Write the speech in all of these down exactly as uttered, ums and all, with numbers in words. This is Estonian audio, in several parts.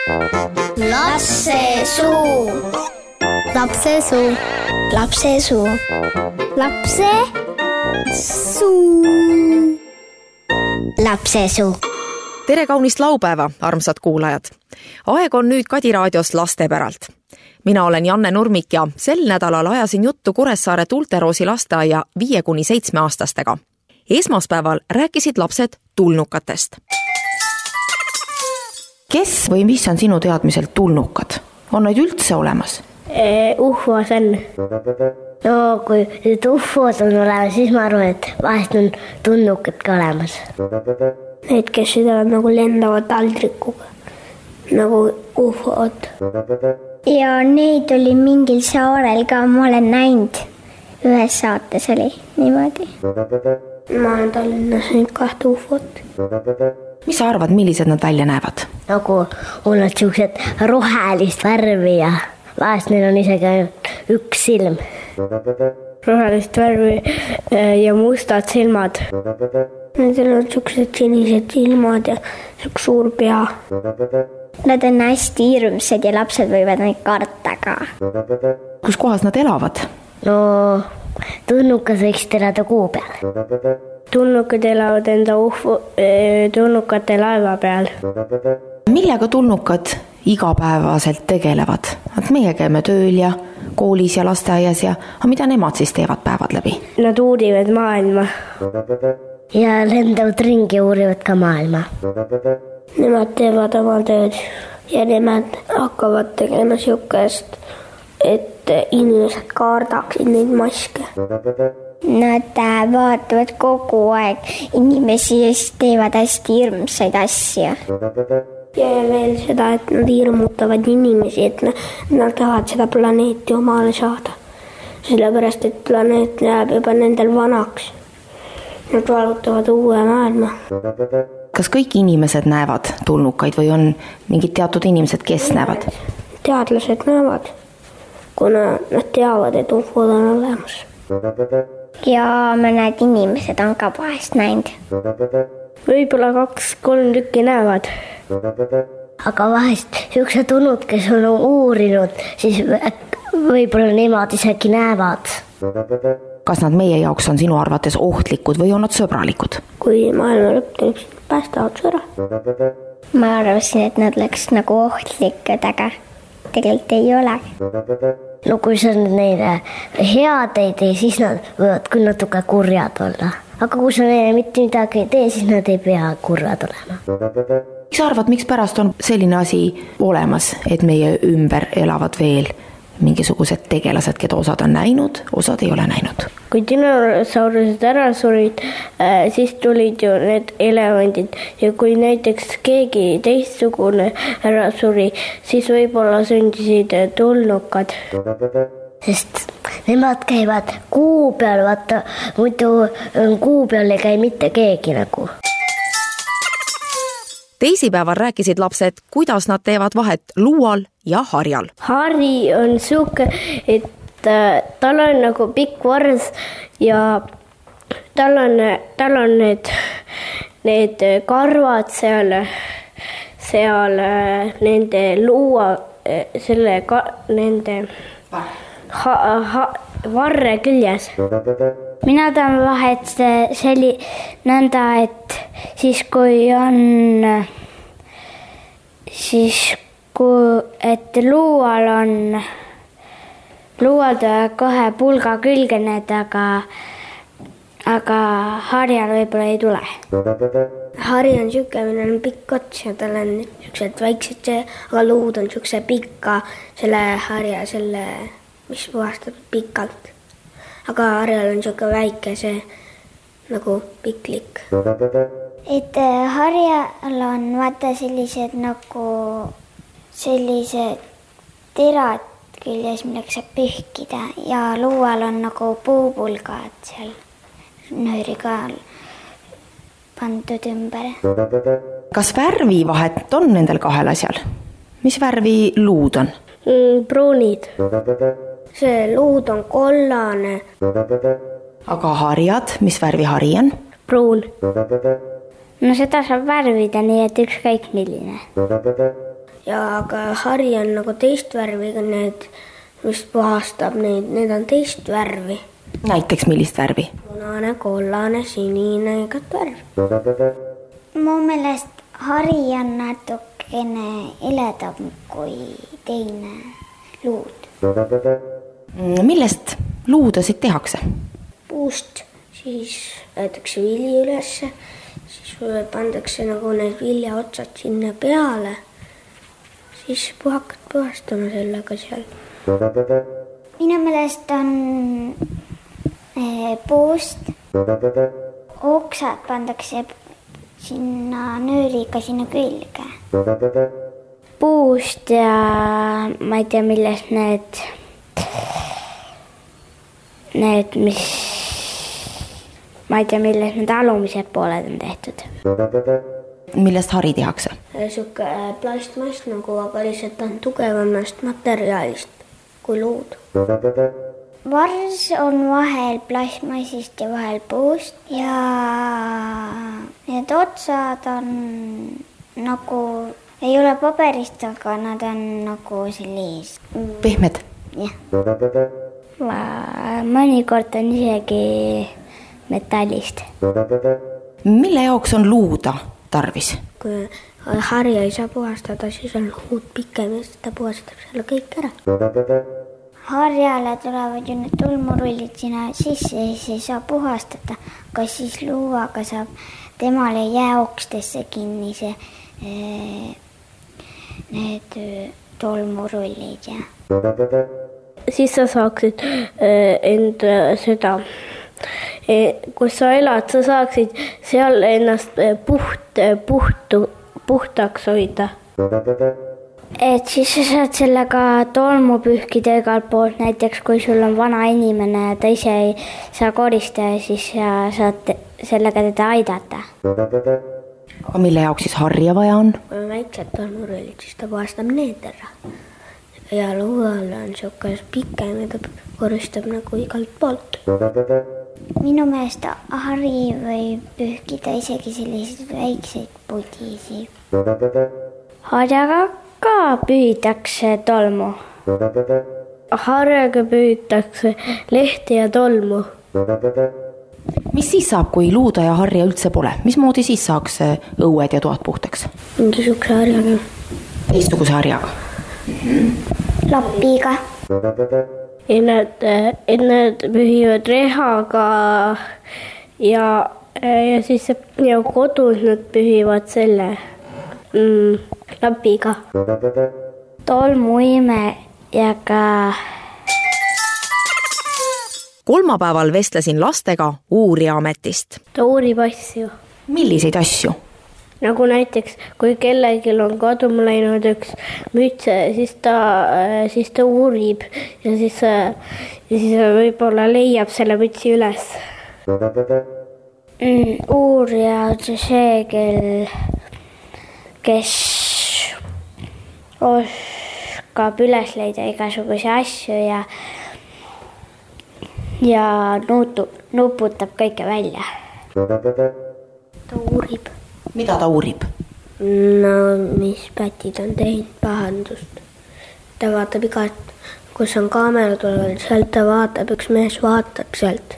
Lapsesuu. Lapsesuu. Lapsesuu. Lapsesuu. Lapsesuu. Tere kaunist laupäeva, armsad kuulajad! Aeg on nüüd Kadi raadios lastepäralt. Mina olen Janne Nurmik ja sel nädalal ajasin juttu Kuressaare Tulteroosi lasteaia viie kuni seitsme aastastega. Esmaspäeval rääkisid lapsed tulnukatest. Kes või mis on sinu teadmiselt tulnukad? On neid üldse olemas? Uhvos on. No kui nüüd uhvos on olemas, siis ma arvan, et vahest on tulnukad ka olemas. Need, kes sõidavad nagu lendavad taldrikuga, nagu ufod. Ja neid oli mingil saarel ka, ma olen näinud. Ühes saates oli niimoodi. Ma olen Tallinnas nüüd kahte ufot. Mis sa arvad, millised nad välja näevad? Nagu on nad siuksed rohelist värvi ja vahest neil on isegi ainult üks silm. Rohelist värvi ja mustad silmad. Nendel on siuksed sinised silmad ja siuks suur pea. Nad on hästi hirmsad ja lapsed võivad neid karta ka. Kus kohas nad elavad? No, tulnukas võiks elada kuu peal. Tulnukad elavad enda uhvu, tulnukate laeva peal. Millega tulnukad igapäevaselt tegelevad? Meie käime tööl ja koolis ja lasteaias ja aga mida nemad siis teevad päevad läbi? Nad uurivad maailma. Ja lendavad ringi ja uurivad ka maailma. Nemad teevad oma tööd ja nemad hakkavad tegema siukest, et inimesed kaardaksid neid maske. Nad vaatavad kogu aeg inimesi ja siis teevad hästi hirmsaid asju. Ja veel seda, et nad hirmutavad inimesi, et nad tahavad seda planeeti omale saada. Sellepärast, et planeet jääb juba nendel vanaks. Nad valutavad uue maailma. Kas kõik inimesed näevad tulnukaid või on mingid teatud inimesed, kes näevad? Teadlased näevad, kuna nad teavad, et ufod on olemas. Ja mõned inimesed on ka vahest näinud. Võib-olla kaks-kolm tükki näevad. Aga vahest siuksed tulnud, kes on uurinud, siis võib-olla nemad isegi näevad. Kas nad meie jaoks on sinu arvates ohtlikud või on nad sõbralikud? Kui maailma lõpp päästavad sõra. Ma arvasin, et nad oleks nagu ohtlikud, aga tegelikult ei ole. No kui sa neile head ei tee, siis nad võivad küll natuke kurjad olla. Aga kui sa neile mitte midagi ei tee, siis nad ei pea kurjad olema. Mis sa arvad, miks pärast on selline asi olemas, et meie ümber elavad veel mingisugused tegelased, keda osad on näinud, osad ei ole näinud? Kui dinosaurused ära surid, siis tulid ju need elevandid ja kui näiteks keegi teistsugune ära suri, siis võib-olla sündisid tulnukad. Sest nemad käivad kuu peal, vaata, muidu kuu peal ei käi mitte keegi nagu. Teisipäeval rääkisid lapsed, kuidas nad teevad vahet luual ja harjal. Hari on siuke, et tal on nagu pikk vars ja tal on, tal on need, need karvad seal, seal nende luua, selle ka, nende ha, ha, varre küljes. Mina tahan vahet selli nõnda, et siis kui on, siis kui, et luual on, luual tuleb kohe pulga külgened, aga, aga harjal võib-olla ei tule. Hari on siuke, millel on pikk ots ja tal on siuksed väiksed, aga luud on siukse pikka, selle harja, selle, mis puhastab pikalt. Aga harjal on siuke väike see nagu piklik. Et harjal on vaata sellised nagu sellised terad küljes, millega saab pühkida ja luual on nagu puupulgad seal nööriga pandud ümber. Kas värvivahet on nendel kahel asjal? Mis värvi luud on? Mm, pruunid. See luud on kollane. Aga harjad, mis värvi hari on? Pruun. No seda saab värvida nii, et ükskõik milline. ja aga hari on nagu teist värvi, need, mis puhastab neid, need on teist värvi. Näiteks millist värvi? Punane, kollane, sinine, igat värvi. Mu meelest hari on natukene eledam kui teine luud. Millest luudasid tehakse? Puust, siis võetakse vili ülesse, siis pandakse nagu need viljaotsad sinna peale, siis hakkad puhastama sellega seal. Minu meelest on puust, oksad pandakse sinna nööriga sinna külge. Puust ja ma ei tea, millest need, need, mis, ma ei tea, millest need alumised pooled on tehtud. Millest hari tehakse? Suke plastmass nagu, aga lihtsalt on tugevamast materjalist kui luud. Vars on vahel plastmassist ja vahel puust ja need otsad on nagu, ei ole paberist, aga nad on nagu sellist. Pehmed? Jah. Mõnikord on isegi metallist. Mille jaoks on luuda tarvis? Kui hari ei saa puhastada, siis on luud pikem ja seda puhastab selle kõik ära. Harjale tulevad ju need tolmurullid sinna sisse, siis ei saa puhastada, aga siis luuaga saab temale jääokstesse kinni see, need tolmurullid. Ja. Siis sa saaksid enda seda, kus sa elad, sa saaksid seal ennast puht, puhtu, puhtaks hoida. Et siis sa saad sellega tolmu pühkida igalt poolt, näiteks kui sul on vana inimene ja ta ise ei saa koristada, siis sa saad sellega teda aidata. Aga mille jaoks siis harja vaja on? Kui on väiksed tolmurullid, siis ta puhastab need ära. Ja luual on siukas pikem ja ta koristab nagu igalt poolt. Minu meelest hari võib pühkida isegi selliseid väikseid pudisi. Harjaga ka pühitakse tolmu. Harjaga pühitakse lehti ja tolmu. Mis siis saab, kui luuda ja harja üldse pole? Mismoodi siis saaks õued ja toad puhtaks? Mingisuguse harjaga. Teistsuguse harjaga? Lapiga. Ja need, need pühivad rehaga ja, ja siis ja kodus nad pühivad selle mm, lapiga. Tolmuime ja ka... Kolmapäeval vestlesin lastega Uuriaametist. Ta uurib asju. Milliseid asju? Nagu näiteks, kui kellelgi on kaduma läinud üks müts, siis ta, siis ta uurib ja siis, ja siis võib-olla leiab selle mütsi üles. Mm, uurija on see, kel, kes oskab üles leida igasuguse asju ja, ja nuutu, nuputab kõike välja. Ta uurib. Mida ta uurib? No, mis pätid on teinud pahandust. Ta vaatab igat, kus on kaamera tuleval, sealt ta vaatab, üks mees vaatab sealt.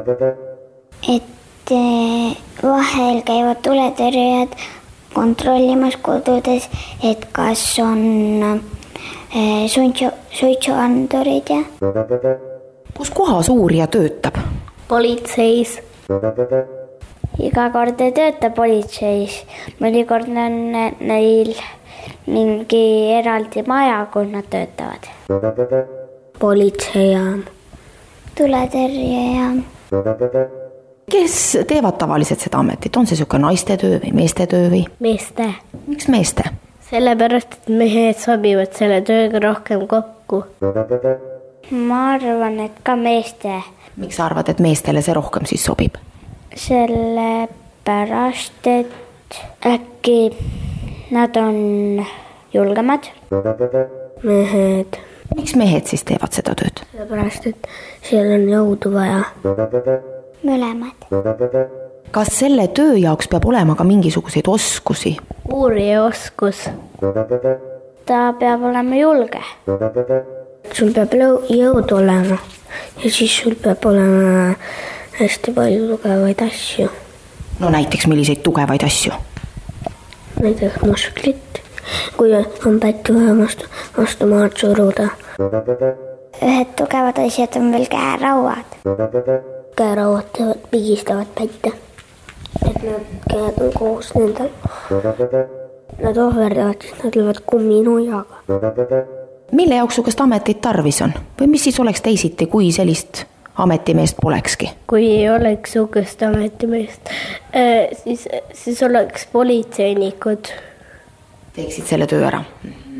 Et vahel käivad tuletõrjujad kontrollimas kodudes, et kas on suitsu, suitsuandurid ja... Kus kohas uurija töötab? Politseis. Iga kord ei tööta politseis. Mõnikord on neil mingi eraldi maja, kus nad töötavad. Politseijaam. Tuletõrjejaam. Kes teevad tavaliselt seda ametit? On see siuke naiste töö või meeste töö või? Meeste. Miks meeste? Sellepärast, et mehed sobivad selle tööga rohkem kokku. Ma arvan, et ka meeste. Miks sa arvad, et meestele see rohkem siis sobib? Sellepärast, et äkki nad on julgemad. Mehed. Miks mehed siis teevad seda tööd? Sellepärast, et seal on jõudu vaja. Mõlemad. Kas selle töö jaoks peab olema ka mingisuguseid oskusi? Uurija oskus. ta peab olema julge. Sul peab jõud olema ja siis sul peab olema hästi palju tugevaid asju. No näiteks milliseid tugevaid asju? Näiteks musklit, kui on pätti vaja vastu, vastu maad suruda. Ühed tugevad asjad on veel käerauad. Käerauad teevad, pigistavad pätte, et nad käed on koos nendel. Nad ohverdavad, siis nad löövad kumminuiaga. Mille jaoks sugust ametit tarvis on? Või mis siis oleks teisiti, kui sellist ametimeest polekski? Kui ei oleks sugust ametimeest, siis, siis oleks politseinikud. Teeksid selle töö ära?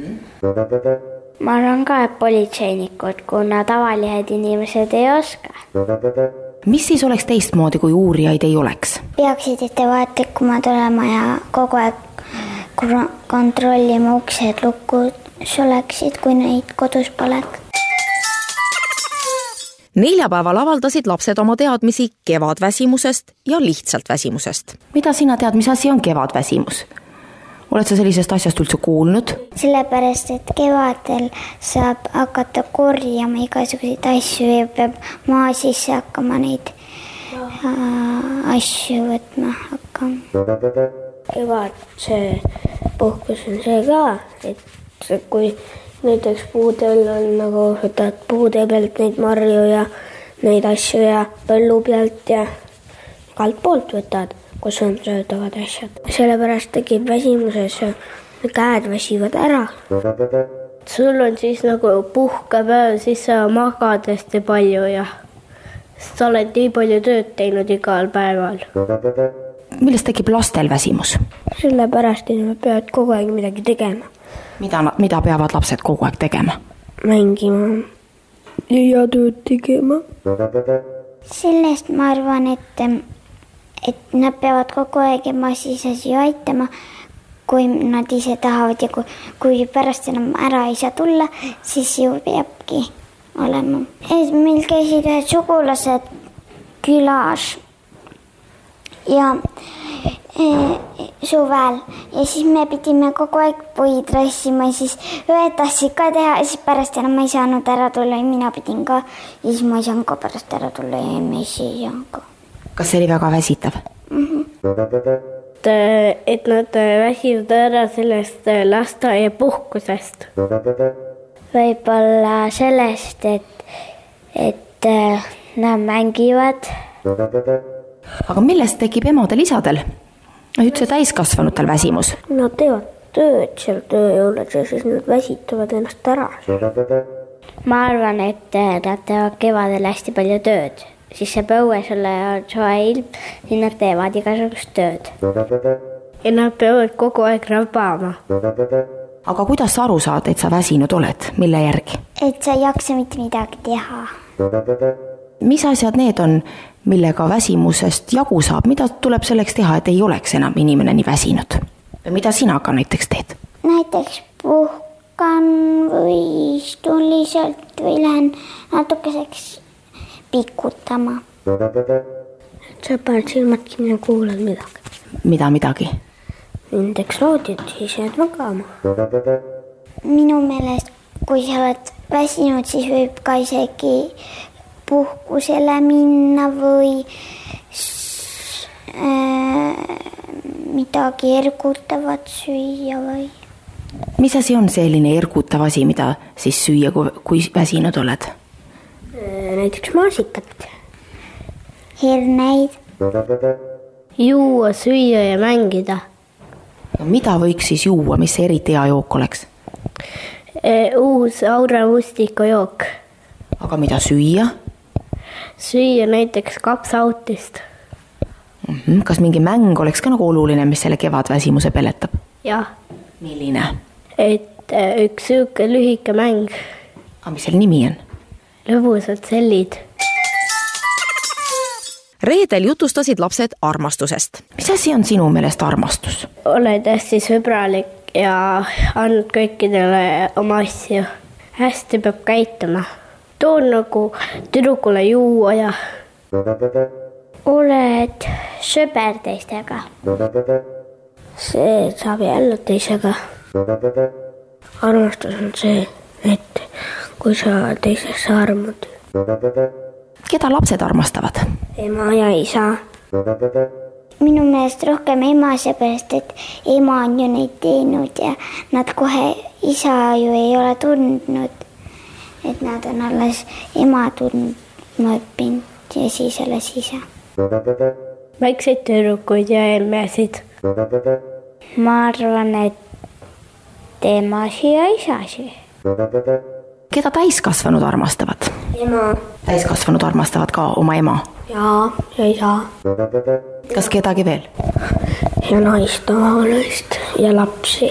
Ma arvan ka, et politseinikud, kuna tavalised inimesed ei oska. Mis siis oleks teistmoodi, kui uurijaid ei oleks? Peaksid ettevaatlikumad olema ja kogu aeg kontrollima uksed lukud oleksid, kui neid kodus poleks. Neljapäeval avaldasid lapsed oma teadmisi kevadväsimusest ja lihtsalt väsimusest. Mida sina tead, mis asi on kevadväsimus? Oled sa sellisest asjast üldse kuulnud? Sellepärast, et kevadel saab hakata korjama igasuguseid asju ja peab maa sisse hakkama neid äh, asju võtma hakkama. Kevad see puhkus on see ka, et kui näiteks puudel on nagu võtad puude pealt neid marju ja neid asju ja põllu pealt ja igalt poolt võtad, kus on söödavad asjad. Sellepärast tekib väsimuses ja käed väsivad ära. Sul on siis nagu puhkepäev, siis sa magad hästi palju ja sa oled nii palju tööd teinud igal päeval. Millest tekib lastel väsimus? Sellepärast, et nad peavad kogu aeg midagi tegema. Mida, mida peavad lapsed kogu aeg tegema? Mängima ja tööd tegema. Sellest ma arvan, et, et nad peavad kogu aeg ema siis asju aitama, kui nad ise tahavad ja kui, kui pärast enam ära ei saa tulla, siis ju peabki olema. Meil käisid ühed sugulased külas ja e, suvel ja siis me pidime kogu aeg puid rassima ja siis ühed tahtsid ka teha ja siis pärast enam ma ei saanud ära tulla ja mina pidin ka ja siis ma ei saanud ka pärast ära tulla ja me ei saanud ka. Kas see oli väga väsitav? Mm-hmm. Et nad väsivad ära sellest lasteaia puhkusest. Võib-olla sellest, et, et nad mängivad. Aga millest tekib emadel isadel? Üldse täiskasvanutel väsimus? Nad teevad tööd seal töö juures ja siis nad väsitavad ennast ära. Ma arvan, et nad teevad kevadel hästi palju tööd. Siis see põues olla ja soe ilm, siis nad teevad igasugust tööd. Ja nad peavad kogu aeg rabama. Aga kuidas sa aru saad, et sa väsinud oled? Mille järgi? Et sa ei jaksa mitte midagi teha. Mis asjad need on, millega väsimusest jagu saab? Mida tuleb selleks teha, et ei oleks enam inimene nii väsinud? Mida sina ka näiteks teed? Näiteks puhkan või istun lihtsalt või lähen natukeseks pikutama. Sa paned silmad kinni ja kuulad midagi. Mida midagi? Näiteks raadiot, siis jääd magama. Minu meelest, kui sa oled väsinud, siis võib ka isegi puhkusele minna või äh, midagi ergutavat süüa või. Mis asi on selline ergutav asi, mida siis süüa, kui väsinud oled? Näiteks maasikat. Herneid. Juua, süüa ja mängida. No, mida võiks siis juua, mis eriti hea jook oleks? E, uus Aura Mustiko jook. Aga mida süüa? Süüa näiteks kapsautist. Mm-hmm. Kas mingi mäng oleks ka nagu oluline, mis selle kevadväsimuse peletab? Jah. Milline? Et üks süüke lühike mäng. Aga mis selle nimi on? Lõbusad sellid. Reedel jutustasid lapsed armastusest. Mis asi on sinu meelest armastus? Oled hästi sõbralik ja annad kõikidele oma asju. Hästi peab käituma. Toon nagu tüdrukule juua ja... Oled sõber teistega. See saab jälle teisega. armastus on see, et kui sa teisesse armud. Keda lapsed armastavad? Ema ja isa. Minu meelest rohkem ema, seepärast, et ema on ju neid teinud ja nad kohe isa ju ei ole tundnud, et nad on alles ema tundma õppinud ja siis alles isa. Väikseid tüdrukuid ja emmesid. Ma arvan, et emasi ja isasi. Keda täiskasvanud armastavad? Ema. Täiskasvanud armastavad ka oma ema? Ja, ja isa. Kas kedagi veel? Ja naist omavahest ja lapsi.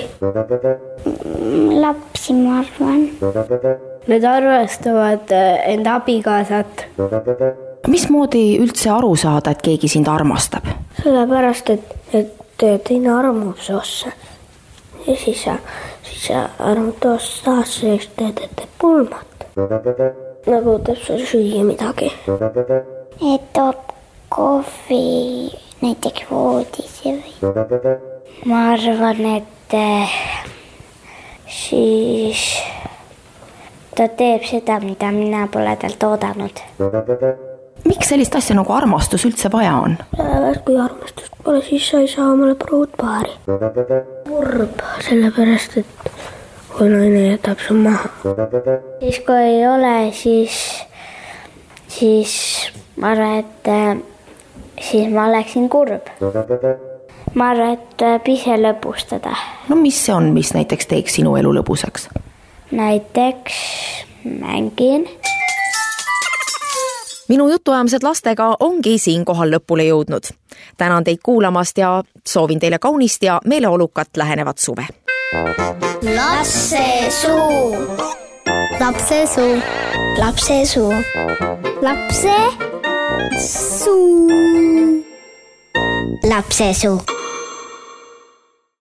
Lapsi, ma arvan. Need arvestavad enda abikaasat. Mismoodi üldse aru saada, et keegi sind armastab? Sellepärast, et, et teine armub soosse. Ja siis sa, siis sa armud toosse taas selleks teed, et teeb pulmat. Nagu teeb seal süüa midagi. Et toob kohvi näiteks voodisse või. Ma arvan, et siis ta teeb seda, mida mina pole talt oodanud. Miks sellist asja nagu armastus üldse vaja on? Sellepärast, kui armastust pole, siis sa ei saa omale pruutpaari. Kurb, sellepärast, et kui naine jätab su maha. Siis kui ei ole, siis, siis ma arvan, et siis ma oleksin kurb. Ma arvan, et tuleb ise lõbustada. No mis see on, mis näiteks teeks sinu elu lõbusaks? Näiteks mängin. Minu jutuajamised lastega ongi siinkohal lõpule jõudnud. Tänan teid kuulamast ja soovin teile kaunist ja meeleolukat lähenevat suve. Lapsesuu. Lapsesuu. Lapsesuu. Lapsesuu. Lapsesuu.